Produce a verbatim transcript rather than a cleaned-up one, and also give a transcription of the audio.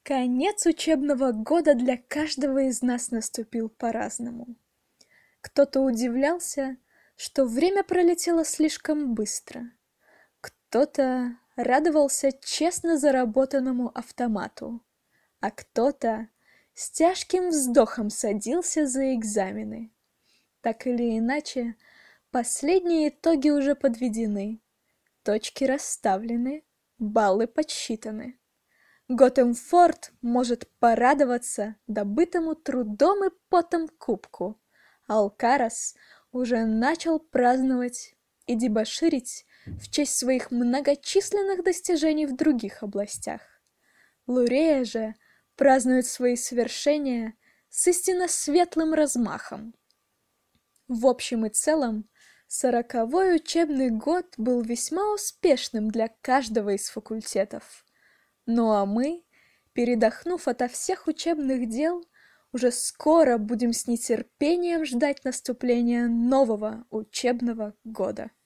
Конец учебного года для каждого из нас наступил по-разному. Кто-то удивлялся, что время пролетело слишком быстро. Кто-то радовался честно заработанному автомату, а кто-то с тяжким вздохом садился за экзамены. Так или иначе, последние итоги уже подведены, точки расставлены, баллы подсчитаны. Готэмфорд может порадоваться добытому трудом и потом кубку. Алкарас уже начал праздновать и дебоширить в честь своих многочисленных достижений в других областях. Лурея же празднует свои свершения с истинно светлым размахом. В общем и целом, сороковой учебный год был весьма успешным для каждого из факультетов. Ну а мы, передохнув ото всех учебных дел, уже скоро будем с нетерпением ждать наступления нового учебного года.